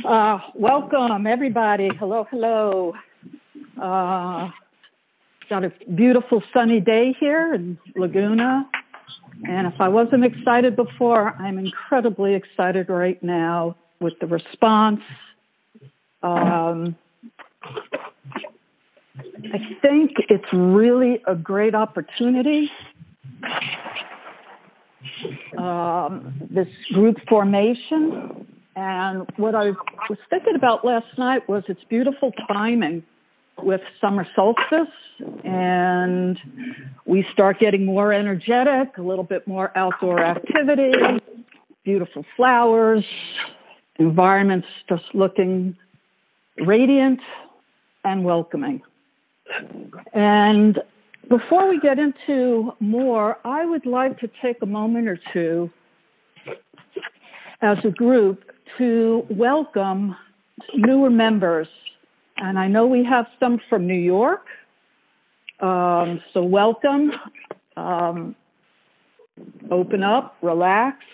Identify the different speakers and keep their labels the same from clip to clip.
Speaker 1: Welcome, everybody. Hello, hello. Got a beautiful sunny day here in Laguna. And if I wasn't excited before, I'm incredibly excited right now with the response. I think it's really a great opportunity. This group formation. And what I was thinking about last night was it's beautiful timing with summer solstice, and we start getting more energetic, a little bit more outdoor activity, beautiful flowers, environments just looking radiant and welcoming. And before we get into more, I would like to take a moment or two as a group to welcome newer members. And I know we have some from New York, so welcome. Open up, relax.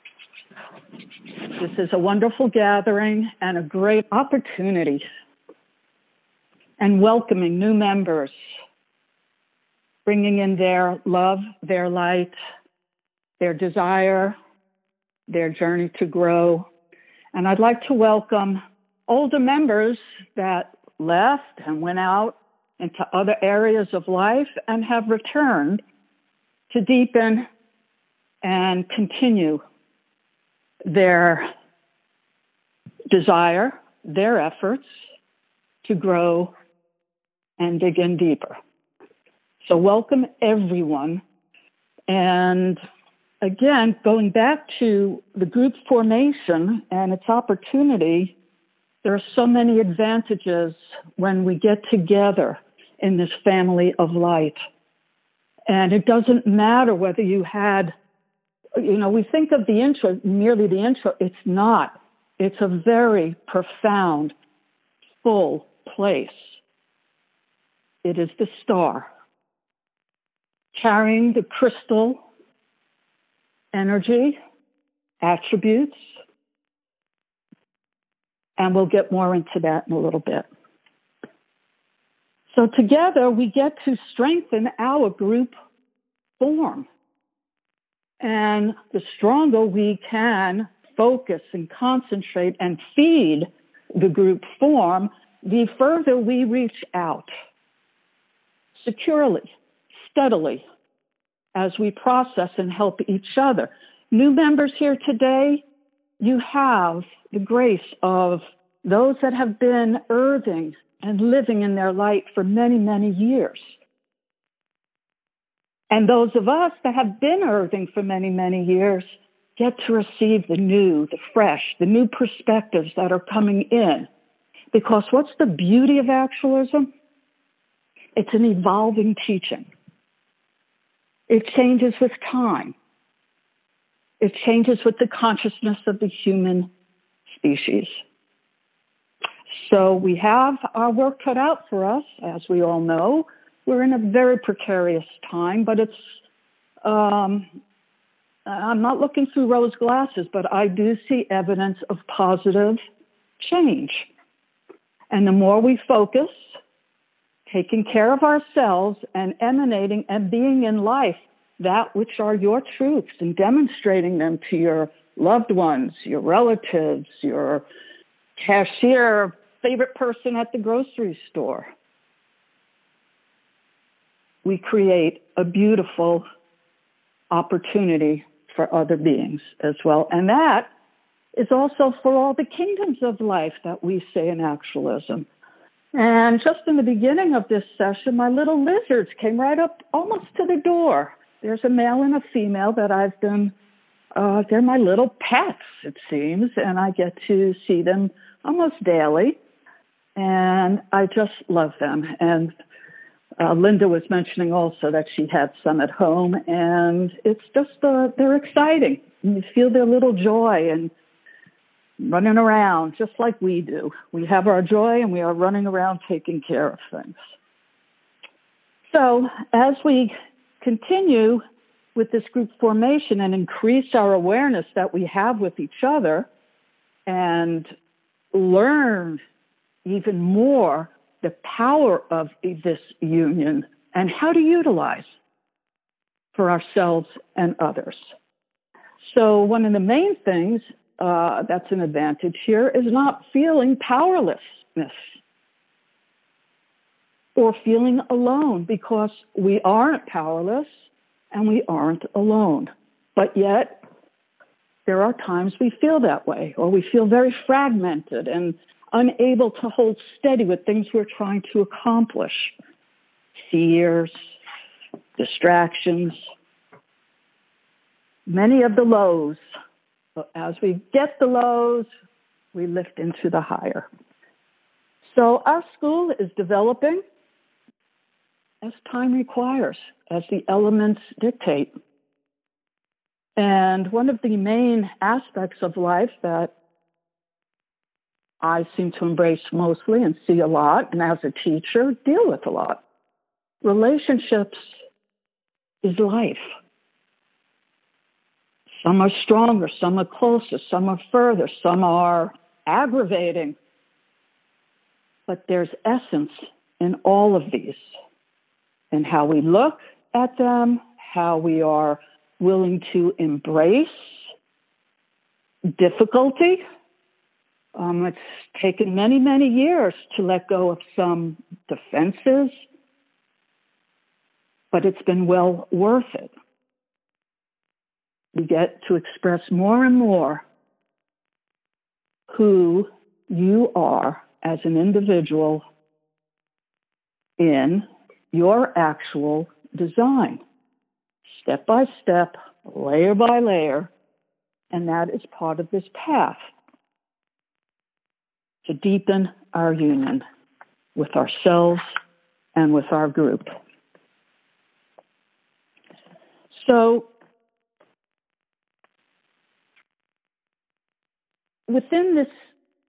Speaker 1: This is a wonderful gathering and a great opportunity. And welcoming new members, bringing in their love, their light, their desire, their journey to grow. And I'd like to welcome older members that left and went out into other areas of life and have returned to deepen and continue their desire, their efforts to grow and dig in deeper. So welcome everyone. And again, going back to the group formation and its opportunity, there are so many advantages when we get together in this family of light. And it doesn't matter whether you had, we think of the intro, merely the intro. It's not. It's a very profound, full place. It is the star, carrying the crystal energy, attributes, and we'll get more into that in a little bit. So together we get to strengthen our group form. And the stronger we can focus and concentrate and feed the group form, the further we reach out securely, steadily, as we process and help each other. New members here today, you have the grace of those that have been earthing and living in their light for many, many years. And those of us that have been earthing for many, many years get to receive the new, the fresh, the new perspectives that are coming in. Because what's the beauty of actualism? It's an evolving teaching. It changes with time. It changes with the consciousness of the human species. So we have our work cut out for us, as we all know. We're in a very precarious time, but it's, I'm not looking through rose glasses, but I do see evidence of positive change. And the more we focus, taking care of ourselves and emanating and being in life that which are your truths and demonstrating them to your loved ones, your relatives, your cashier, favorite person at the grocery store. We create a beautiful opportunity for other beings as well. And that is also for all the kingdoms of life that we say in actualism. And just in the beginning of this session, my little lizards came right up almost to the door. There's a male and a female that I've been, they're my little pets, it seems, and I get to see them almost daily. And I just love them. And Linda was mentioning also that she had some at home, and it's just, they're exciting. You feel their little joy and running around just like we do. We have our joy and we are running around taking care of things. So as we continue with this group formation and increase our awareness that we have with each other and learn even more the power of this union and how to utilize for ourselves and others. So one of the main things that's an advantage here is not feeling powerlessness or feeling alone, because we aren't powerless and we aren't alone. But yet, there are times we feel that way, or we feel very fragmented and unable to hold steady with things we're trying to accomplish. Fears, distractions, many of the lows. But as we get the lows, we lift into the higher. So our school is developing as time requires, as the elements dictate. And one of the main aspects of life that I seem to embrace mostly and see a lot, and as a teacher, deal with a lot. Relationships is life. Some are stronger, some are closer, some are further, some are aggravating. But there's essence in all of these, and how we look at them, how we are willing to embrace difficulty. It's taken many, many years to let go of some defenses, but it's been well worth it. You get to express more and more who you are as an individual in your actual design, step by step, layer by layer, and that is part of this path to deepen our union with ourselves and with our group. So, within this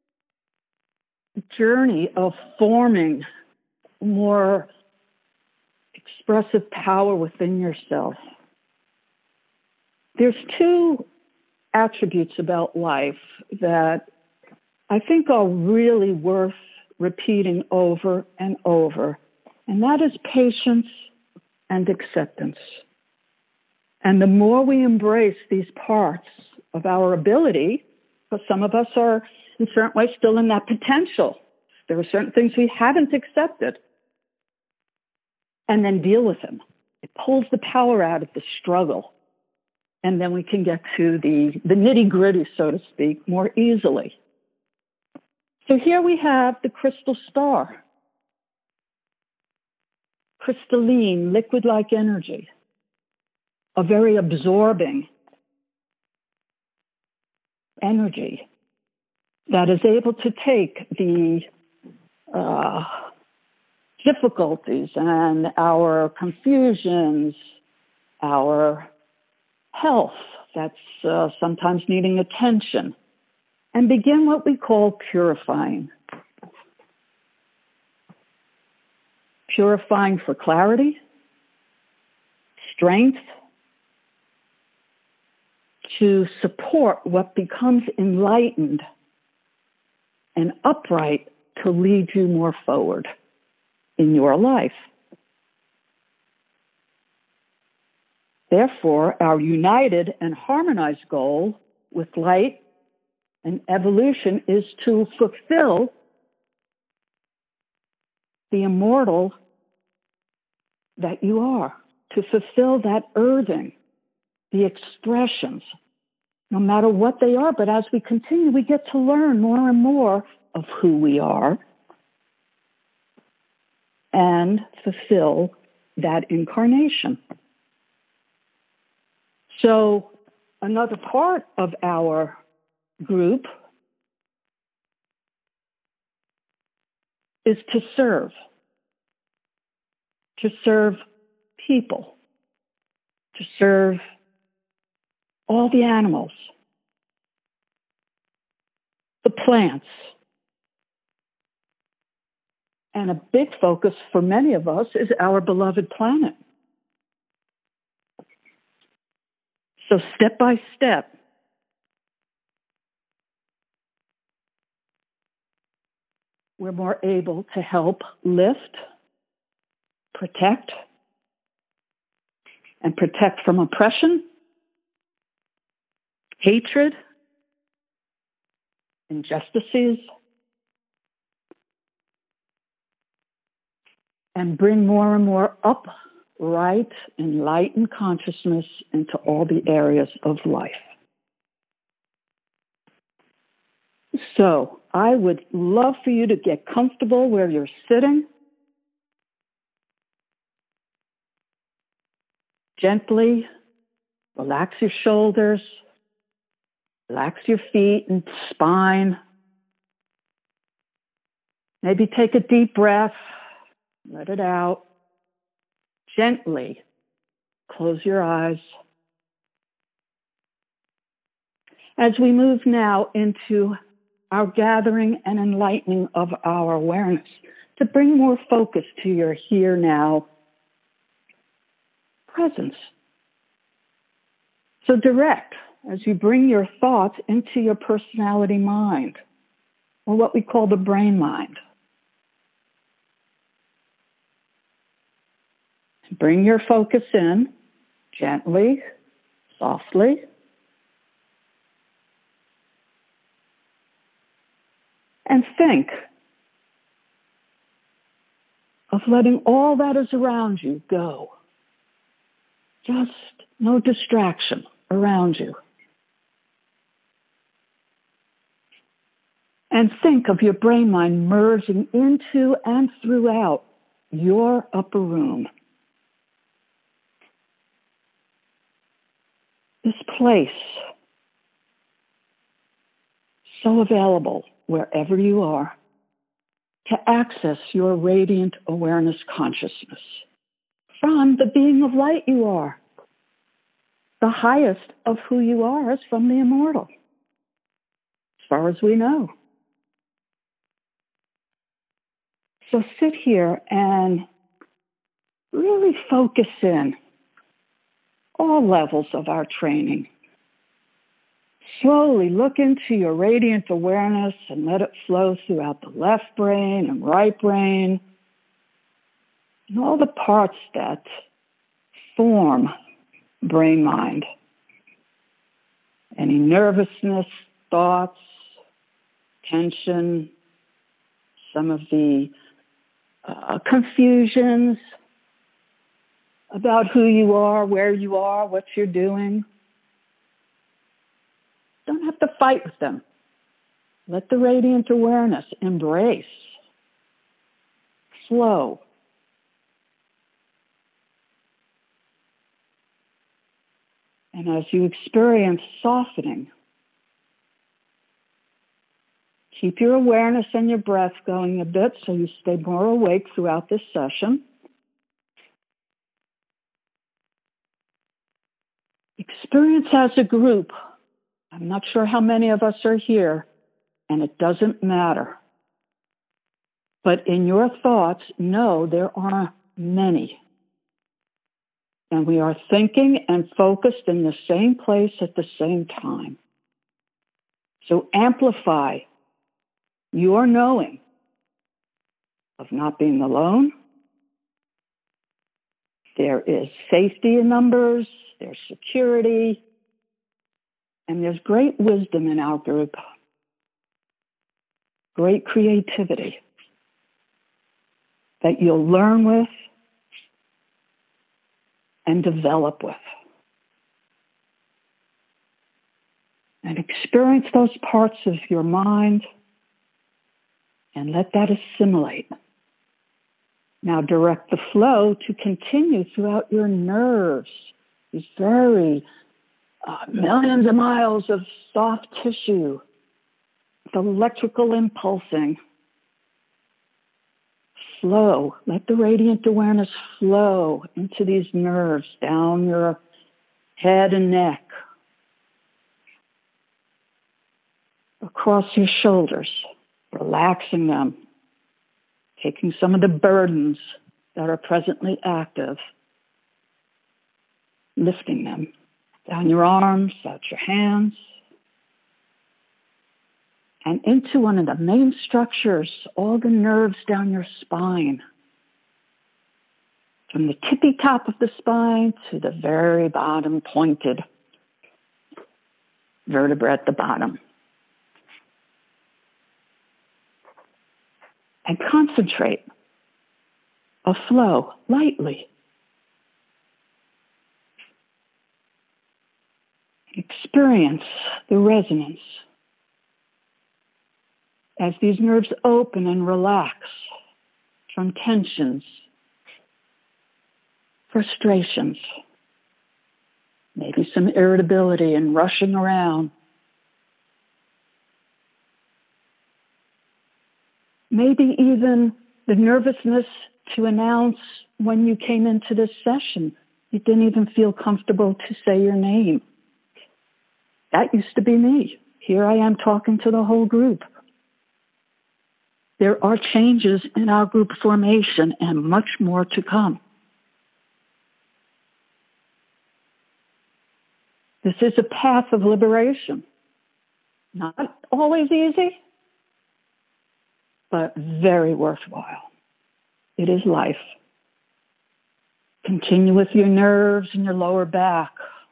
Speaker 1: journey of forming more expressive power within yourself, there's two attributes about life that I think are really worth repeating over and over, and that is patience and acceptance. And the more we embrace these parts of our ability, because some of us are in certain ways still in that potential. There are certain things we haven't accepted. And then deal with them. It pulls the power out of the struggle. And then we can get to the nitty-gritty, so to speak, more easily. So here we have the crystal star. Crystalline, liquid-like energy. A very absorbing energy that is able to take the difficulties and our confusions, our health that's sometimes needing attention, and begin what we call purifying. Purifying for clarity, strength, to support what becomes enlightened and upright to lead you more forward in your life. Therefore, our united and harmonized goal with light and evolution is to fulfill the immortal that you are, to fulfill that earthing, the expressions, no matter what they are. But as we continue, we get to learn more and more of who we are and fulfill that incarnation. So another part of our group is to serve people, to serve all the animals, the plants. And a big focus for many of us is our beloved planet. So step by step, we're more able to help lift, protect, and protect from oppression, hatred, injustices, and bring more and more upright, enlightened consciousness into all the areas of life. So I would love for you to get comfortable where you're sitting. Gently relax your shoulders, relax your feet and spine. Maybe take a deep breath, let it out. Gently close your eyes. As we move now into our gathering and enlightening of our awareness, to bring more focus to your here now presence. So direct as you bring your thoughts into your personality mind, or what we call the brain mind. Bring your focus in gently, softly. And think of letting all that is around you go. Just no distraction around you. And think of your brain mind merging into and throughout your upper room. This place, so available wherever you are, to access your radiant awareness consciousness from the being of light you are. The highest of who you are is from the immortal, as far as we know. So sit here and really focus in all levels of our training. Slowly look into your radiant awareness and let it flow throughout the left brain and right brain and all the parts that form brain mind. Any nervousness, thoughts, tension, some of the confusions about who you are, where you are, what you're doing. Don't have to fight with them. Let the radiant awareness embrace, flow. And as you experience softening, keep your awareness and your breath going a bit so you stay more awake throughout this session. Experience as a group. I'm not sure how many of us are here, and it doesn't matter. But in your thoughts, know there are many. And we are thinking and focused in the same place at the same time. So amplify your knowing of not being alone. There is safety in numbers, there's security, and there's great wisdom in our group, great creativity that you'll learn with and develop with. And experience those parts of your mind and let that assimilate. Now direct the flow to continue throughout your nerves, these very millions of miles of soft tissue, with electrical impulsing. Flow. Let the radiant awareness flow into these nerves down your head and neck, across your shoulders, relaxing them, taking some of the burdens that are presently active, lifting them down your arms, out your hands, and into one of the main structures, all the nerves down your spine. From the tippy top of the spine to the very bottom pointed vertebra at the bottom. And concentrate a flow lightly. Experience the resonance as these nerves open and relax from tensions, frustrations, maybe some irritability and rushing around. Maybe even the nervousness to announce when you came into this session, you didn't even feel comfortable to say your name. That used to be me. Here I am talking to the whole group. There are changes in our group formation and much more to come. This is a path of liberation. Not always easy, but very worthwhile. It is life. Continue with your nerves and your lower back.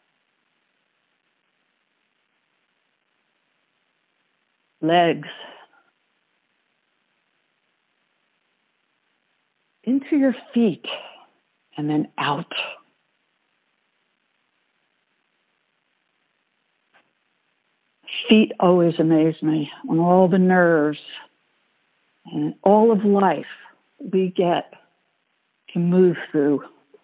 Speaker 1: Legs. Into your feet and then out. Feet always amaze me on all the nerves and all of life we get to move through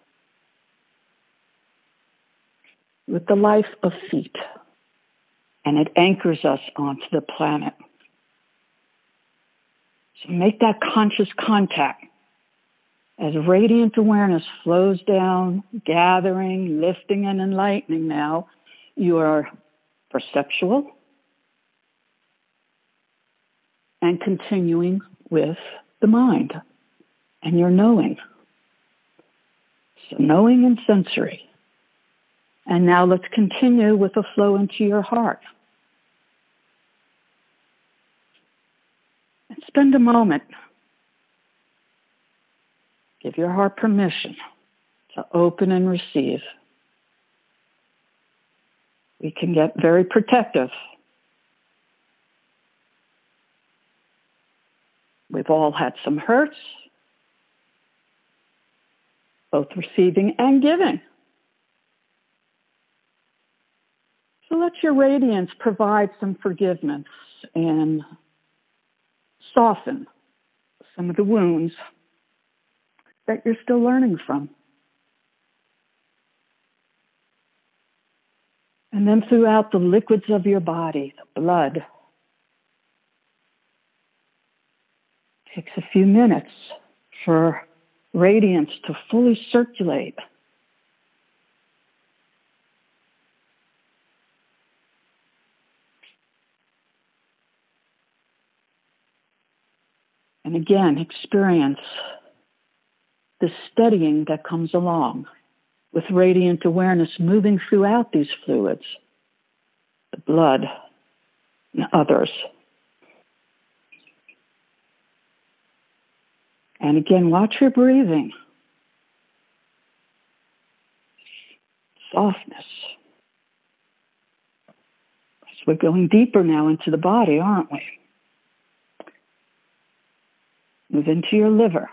Speaker 1: with the life of feet. And it anchors us onto the planet. So make that conscious contact as radiant awareness flows down, gathering, lifting, and enlightening now. You are perceptual and continuing with the mind and your knowing. So knowing and sensory. And now let's continue with a flow into your heart. And spend a moment. Give your heart permission to open and receive. We can get very protective. We've all had some hurts, both receiving and giving. So let your radiance provide some forgiveness and soften some of the wounds that you're still learning from. And then throughout the liquids of your body, the blood, takes a few minutes for radiance to fully circulate. And again, experience the steadying that comes along with radiant awareness moving throughout these fluids, the blood and others. And again, watch your breathing. Softness. So we're going deeper now into the body, aren't we? Move into your liver.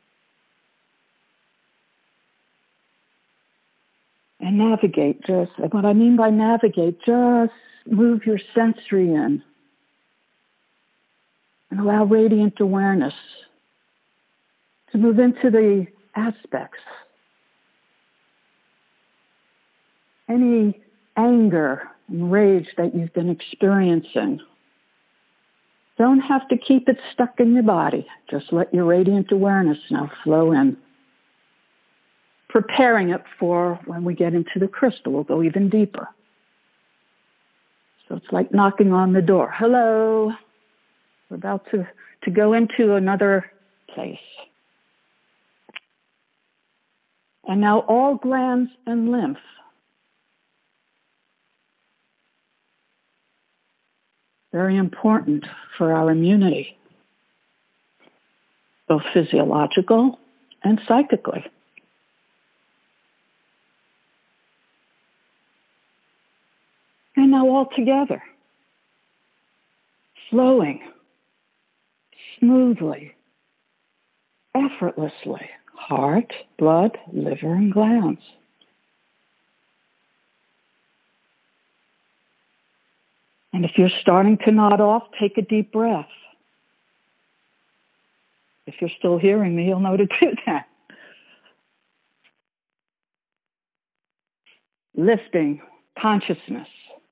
Speaker 1: And navigate, what I mean by navigate, just move your sensory in. And allow radiant awareness to move into the aspects. Any anger and rage that you've been experiencing. Don't have to keep it stuck in your body. Just let your radiant awareness now flow in. Preparing it for when we get into the crystal. We'll go even deeper. So it's like knocking on the door. Hello. We're about to go into another place. And now all glands and lymph very important for our immunity, both physiological and psychically. And now all together, flowing smoothly, effortlessly, heart, blood, liver, and glands. And if you're starting to nod off, take a deep breath. If you're still hearing me, you'll know to do that. Lifting consciousness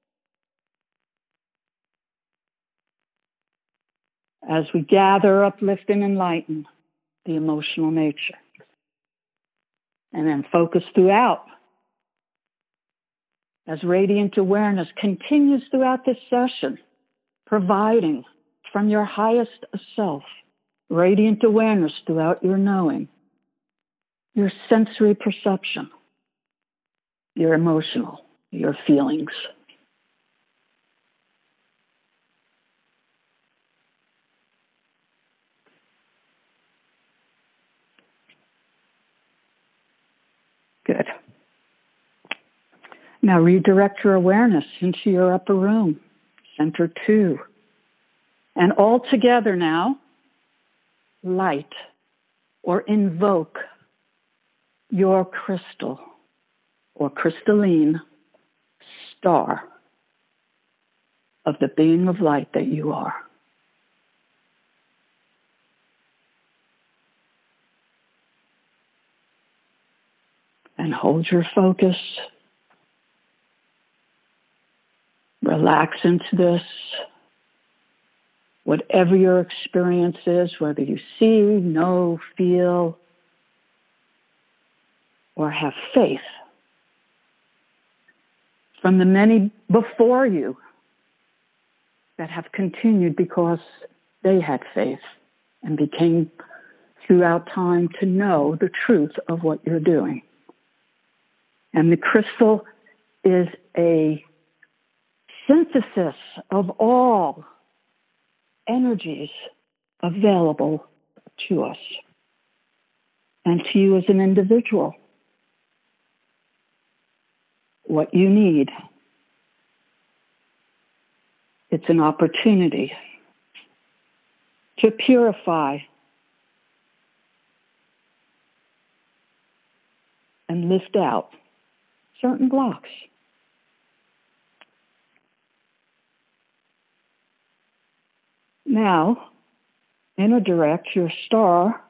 Speaker 1: as we gather, uplift, and enlighten the emotional nature. And then focus throughout as radiant awareness continues throughout this session, providing from your highest self radiant awareness throughout your knowing, your sensory perception, your emotional, your feelings. Good. Now redirect your awareness into your upper room, center 2. And all together now, light or invoke your crystal or crystalline star of the being of light that you are. And hold your focus. Relax into this. Whatever your experience is, whether you see, know, feel, or have faith from the many before you that have continued because they had faith and became throughout time to know the truth of what you're doing. And the crystal is a synthesis of all energies available to us and to you as an individual. What you need. It's an opportunity to purify and lift out certain blocks. Now, inner direct your star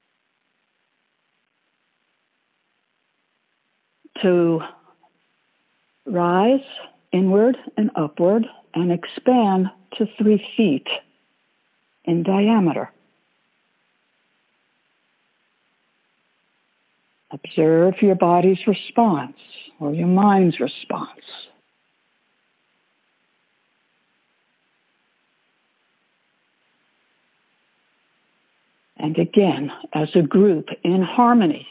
Speaker 1: to rise inward and upward and expand to 3 feet in diameter. Observe your body's response or your mind's response. And again, as a group in harmony,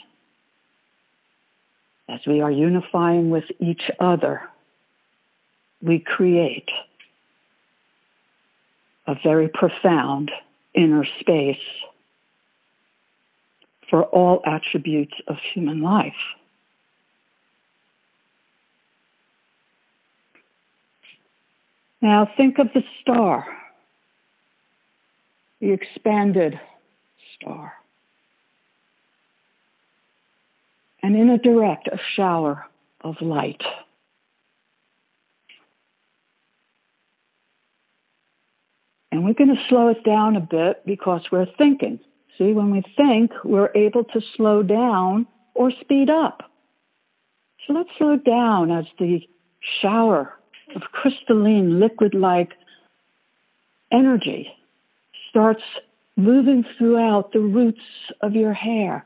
Speaker 1: as we are unifying with each other, we create a very profound inner space for all attributes of human life. Now think of the star, the expanded star. And in a direct, a shower of light. And we're going to slow it down a bit because we're thinking. See, when we think, we're able to slow down or speed up. So let's slow down as the shower of crystalline, liquid-like energy starts moving throughout the roots of your hair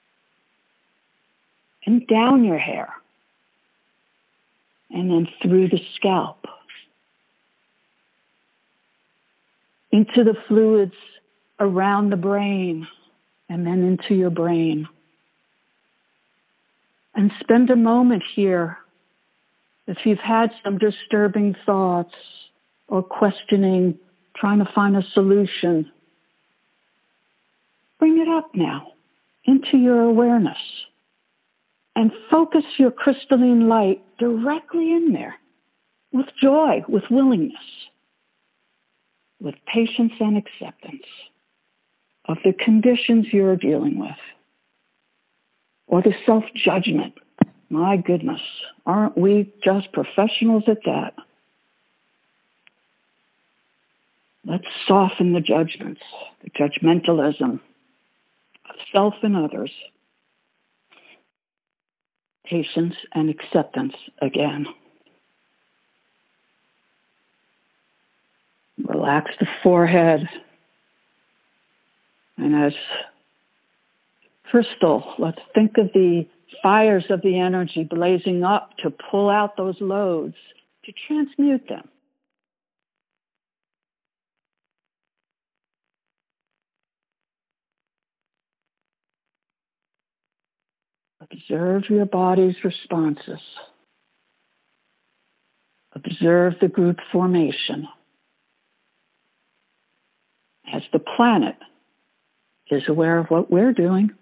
Speaker 1: and down your hair and then through the scalp into the fluids around the brain and then into your brain. And spend a moment here if you've had some disturbing thoughts or questioning, trying to find a solution, bring it up now into your awareness and focus your crystalline light directly in there with joy, with willingness, with patience and acceptance of the conditions you're dealing with or the self-judgment. My goodness, aren't we just professionals at that? Let's soften the judgments, the judgmentalism of self and others. Patience and acceptance again. Relax the forehead. And as crystal, let's think of the fires of the energy blazing up to pull out those loads, to transmute them. Observe your body's responses. Observe the group formation. As the planet is aware of what we're doing,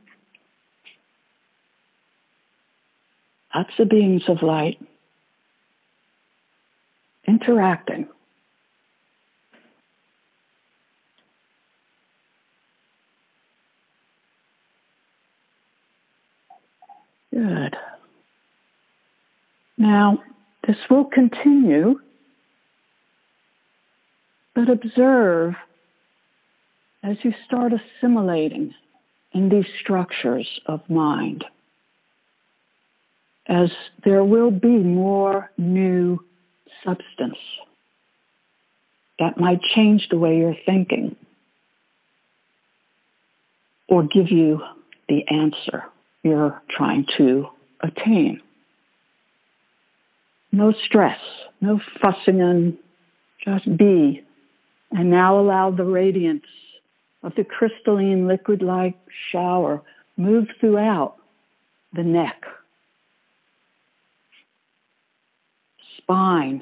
Speaker 1: lots of beings of light interacting. Good. Now, this will continue, but observe as you start assimilating in these structures of mind, as there will be more new substance that might change the way you're thinking or give you the answer you're trying to attain. No stress, no fussing and just be. And now allow the radiance of the crystalline liquid-like shower move throughout the neck, spine,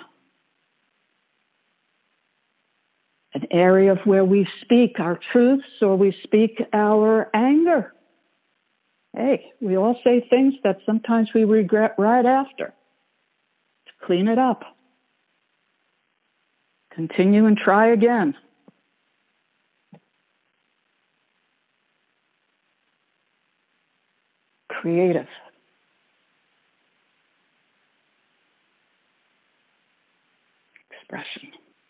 Speaker 1: an area of where we speak our truths or we speak our anger. Hey, we all say things that sometimes we regret right after. To clean it up. Continue and try again. Creative. Expression.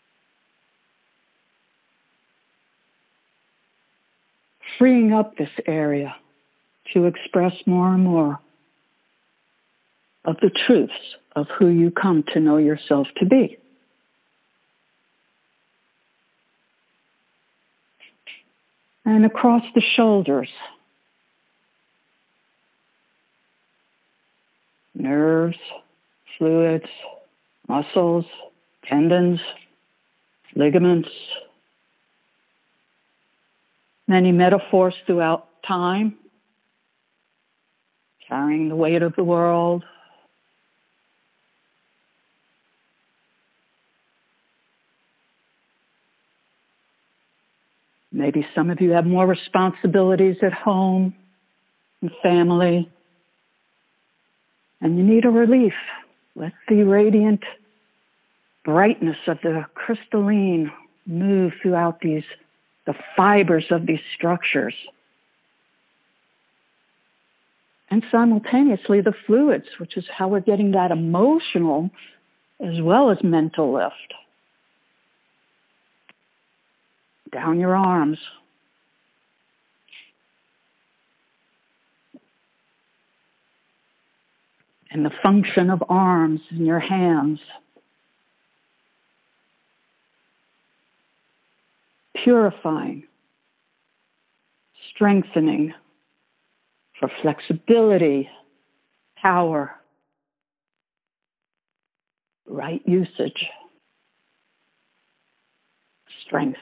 Speaker 1: Freeing up this area to express more and more of the truths of who you come to know yourself to be. And across the shoulders, nerves, fluids, muscles, tendons, ligaments, many metaphors throughout time, carrying the weight of the world. Maybe some of you have more responsibilities at home and family, and you need a relief. Let the radiant brightness of the crystalline move throughout the fibers of these structures. And simultaneously the fluids, which is how we're getting that emotional as well as mental lift. Down your arms. And the function of arms in your hands. Purifying, strengthening for flexibility, power, right usage, strength.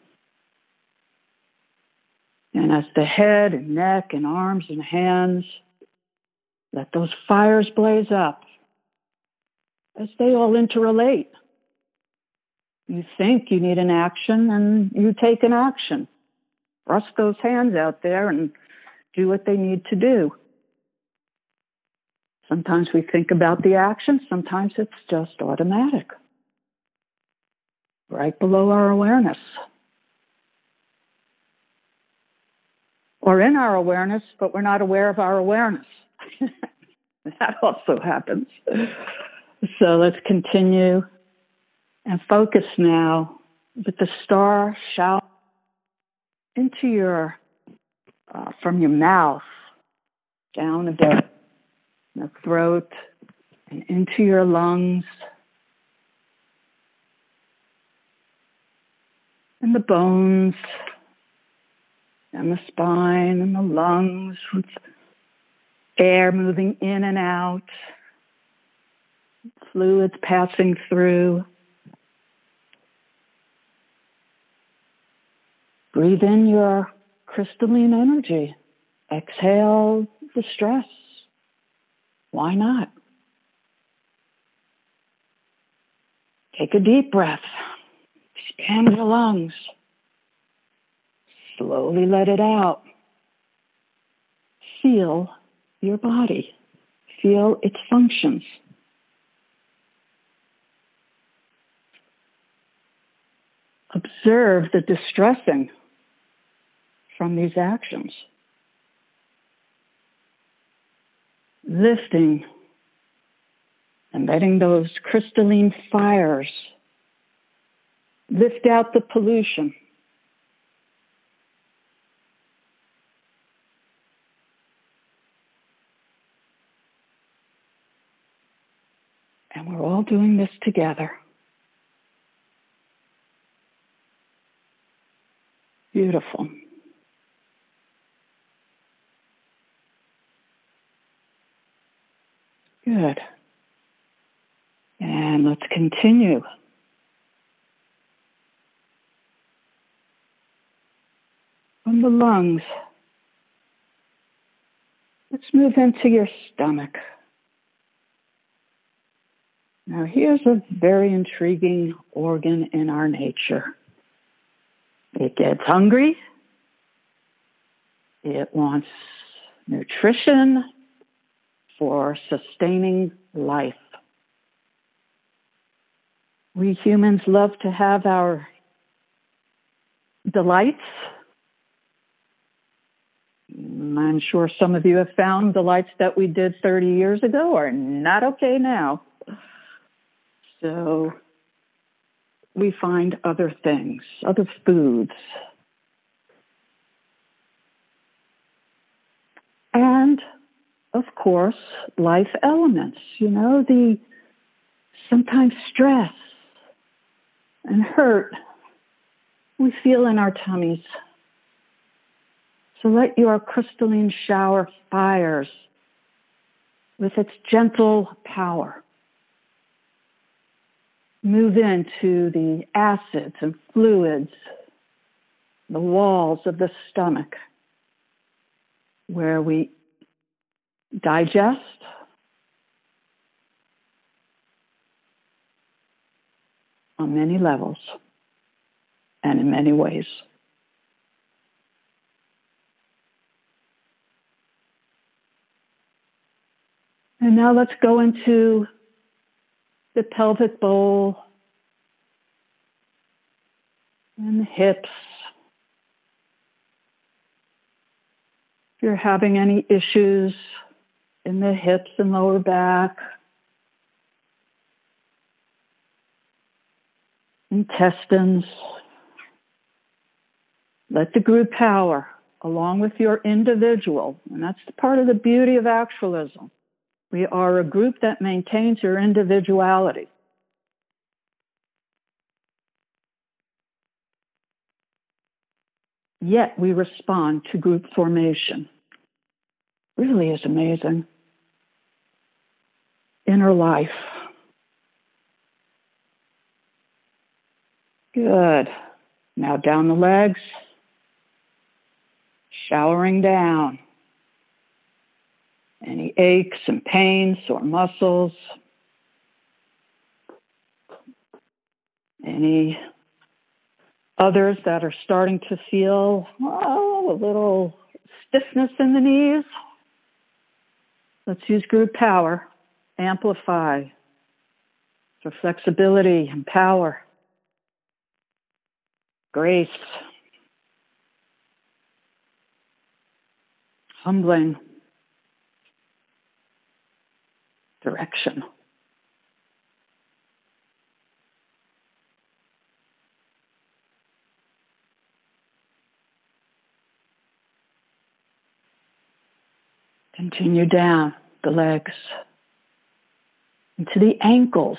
Speaker 1: And as the head and neck and arms and hands, let those fires blaze up as they all interrelate. You think you need an action and you take an action. Thrust those hands out there and do what they need to do. Sometimes we think about the action, sometimes it's just automatic. Right below our awareness. Or in our awareness, but we're not aware of our awareness. That also happens. So let's continue and focus now with the star shout into your, from your mouth, down a bit, the throat, and into your lungs, and the bones, and the spine, and the lungs, with air moving in and out, fluids passing through. Breathe in your crystalline energy. Exhale the stress. Why not? Take a deep breath. Expand your lungs. Slowly let it out. Feel your body. Feel its functions. Observe the distressing from these actions. Lifting and letting those crystalline fires lift out the pollution. And we're all doing this together. Beautiful. Good. And let's continue. From the lungs, let's move into your stomach. Now here's a very intriguing organ in our nature. It gets hungry. It wants nutrition for sustaining life. We humans love to have our delights. I'm sure some of you have found delights that we did 30 years ago are not okay now. So we find other things, other foods. And, of course, life elements, the sometimes stress and hurt we feel in our tummies. So let your crystalline shower fires with its gentle power move into the acids and fluids, the walls of the stomach, where we digest on many levels and in many ways. And now let's go into the pelvic bowl and the hips. If you're having any issues in the hips and lower back, intestines, let the group power along with your individual, and that's part of the beauty of actualism. We are a group that maintains your individuality. Yet we respond to group formation. Really is amazing. Inner life. Good. Now down the legs. Showering down. Any aches and pains or muscles. Any others that are starting to feel, a little stiffness in the knees? Let's use group power. Amplify for flexibility and power. Grace. Humbling. Direction. Continue down the legs into the ankles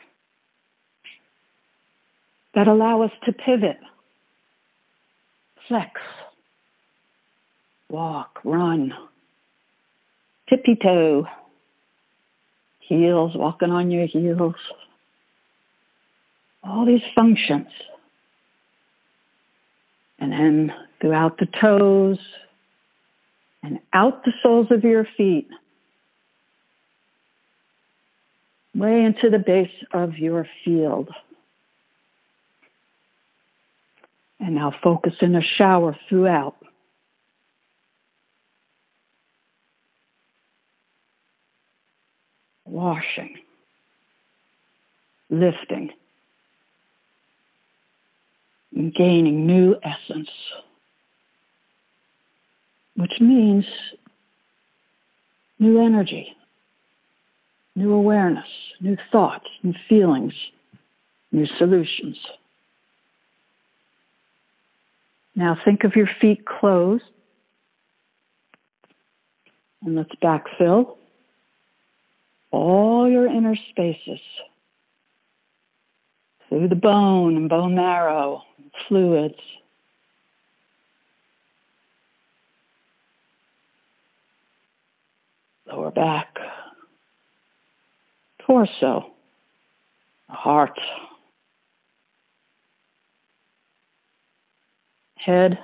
Speaker 1: that allow us to pivot, flex, walk, run, tippy toe, heels, walking on your heels. All these functions. And then throughout the toes and out the soles of your feet, way into the base of your field. And now focus in a shower throughout. Washing, lifting, and gaining new essence, which means new energy, new awareness, new thoughts, new feelings, new solutions. Now think of your feet closed, and let's backfill all your inner spaces through the bone and bone marrow, fluids. Lower back, torso, heart, head,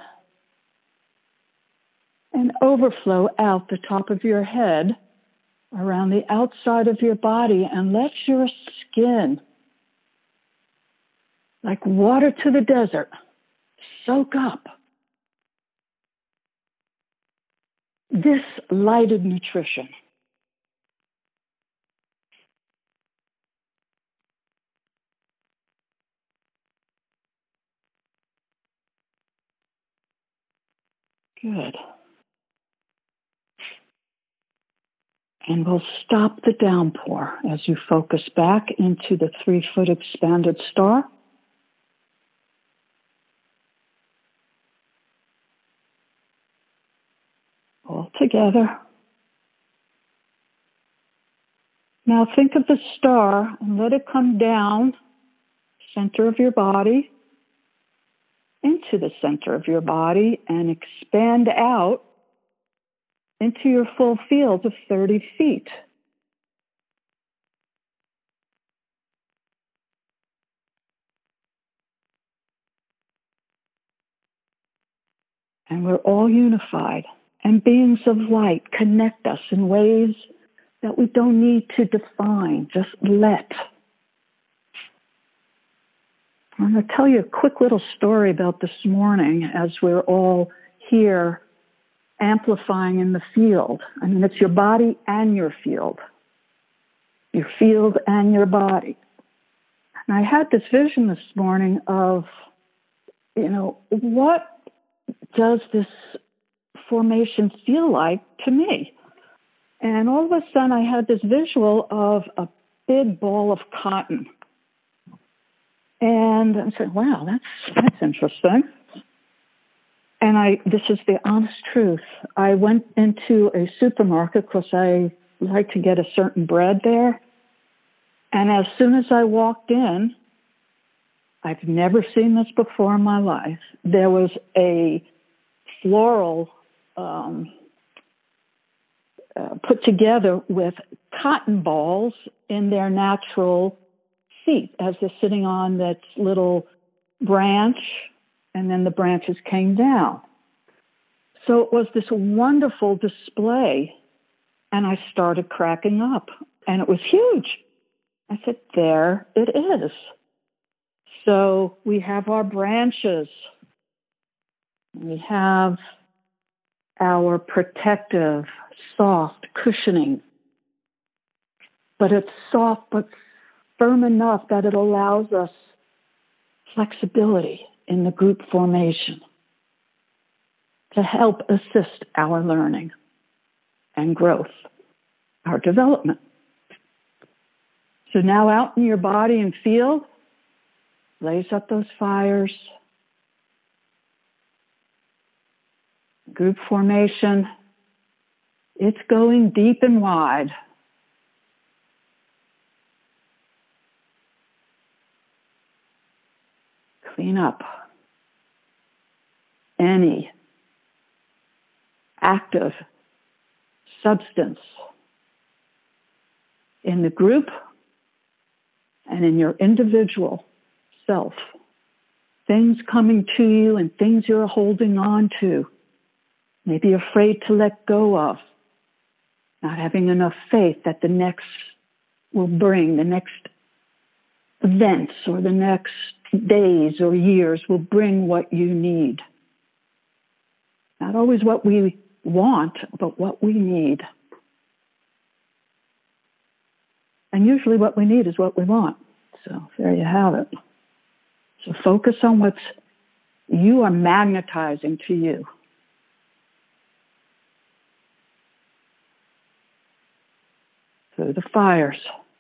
Speaker 1: and overflow out the top of your head around the outside of your body, and let your skin, like water to the desert, soak up this lighted nutrition. Good. And we'll stop the downpour as you focus back into the 3-foot expanded star. All together. Now think of the star and let it come down, center of your body, into the center of your body, and expand out into your full field of 30 feet. And we're all unified, and beings of light connect us in ways that we don't need to define, just let. I'm going to tell you a quick little story about this morning as we're all here amplifying in the field. I mean, it's your body and your field and your body. And I had this vision this morning of, what does this formation feel like to me? And all of a sudden I had this visual of a big ball of cotton. And I said, wow, that's interesting. And this is the honest truth. I went into a supermarket because I like to get a certain bread there. And as soon as I walked in, I've never seen this before in my life. There was a floral put together with cotton balls in their natural seat as they're sitting on that little branch, and then the branches came down. So it was this wonderful display, and I started cracking up, and it was huge. I said, there it is. So we have our branches. We have our protective, soft cushioning. But it's soft but firm enough that it allows us flexibility in the group formation to help assist our learning and growth, our development. So now out in your body and field, blaze up those fires. Group formation, it's going deep and wide. Clean up any active substance in the group and in your individual self. Things coming to you and things you're holding on to, maybe afraid to let go of, not having enough faith that the next will bring, the next events or the next days or years will bring what you need. Not always what we want, but what we need. And usually what we need is what we want. So there you have it. So focus on what you are magnetizing to you. Through the fires.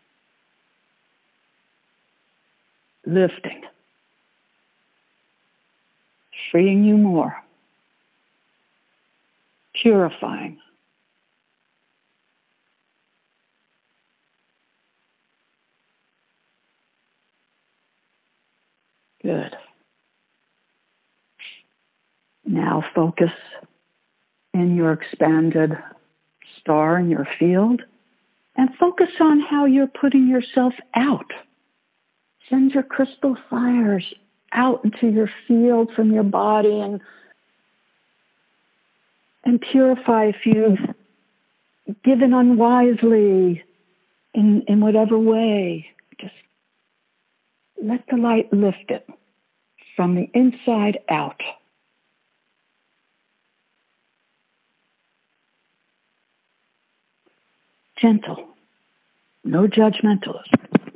Speaker 1: Lifting. Freeing you more. Purifying. Good. Now focus in your expanded star in your field and focus on how you're putting yourself out. Send your crystal fires out into your field from your body and purify if you've given unwisely in whatever way. Just let the light lift it from the inside out. Gentle, no judgmentalism.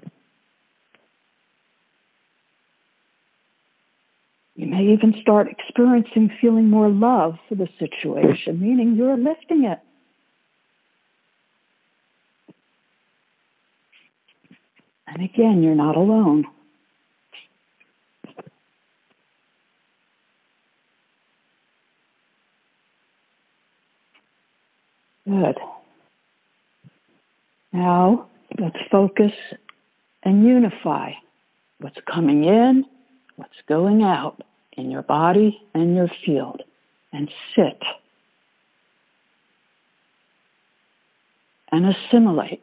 Speaker 1: You may even start experiencing feeling more love for the situation, meaning you're lifting it. And again, you're not alone. Good. Now, let's focus and unify what's coming in, what's going out in your body and your field, and sit and assimilate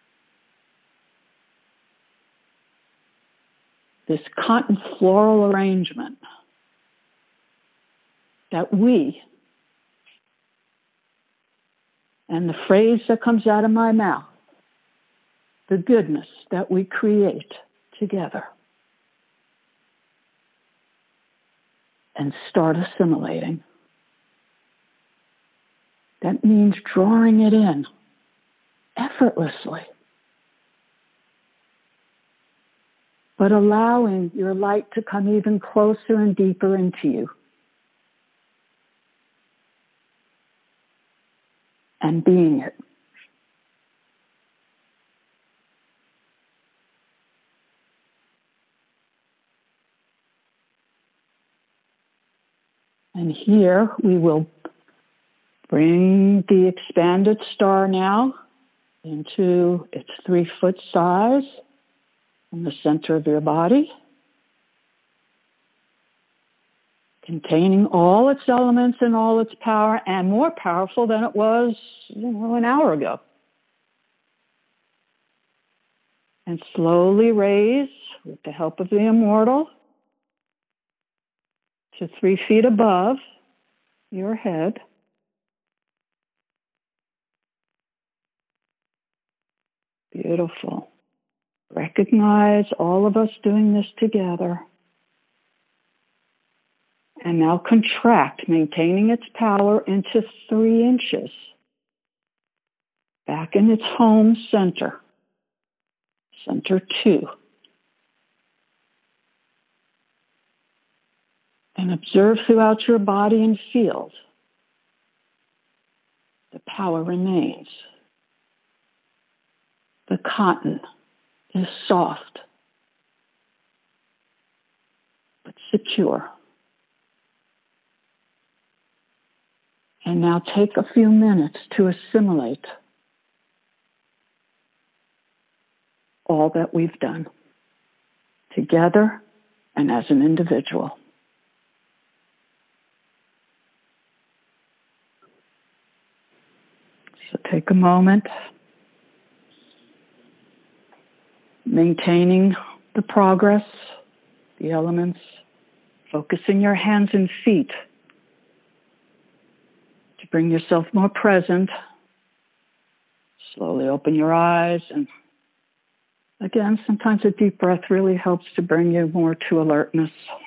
Speaker 1: this cotton floral arrangement that we, and the phrase that comes out of my mouth, the goodness that we create together, and start assimilating. That means drawing it in effortlessly, but allowing your light to come even closer and deeper into you. And being it. And here we will bring the expanded star now into its 3-foot size in the center of your body, containing all its elements and all its power, and more powerful than it was, an hour ago. And slowly raise, with the help of the immortal, to 3 feet above your head. Beautiful. Recognize all of us doing this together. And now contract, maintaining its power into 3 inches. Back in its home center. Center 2. And observe throughout your body and field. The power remains. The cotton is soft, but secure. And now take a few minutes to assimilate all that we've done, together and as an individual. So take a moment, maintaining the progress, the elements, focusing your hands and feet to bring yourself more present. Slowly open your eyes, and again, sometimes a deep breath really helps to bring you more to alertness.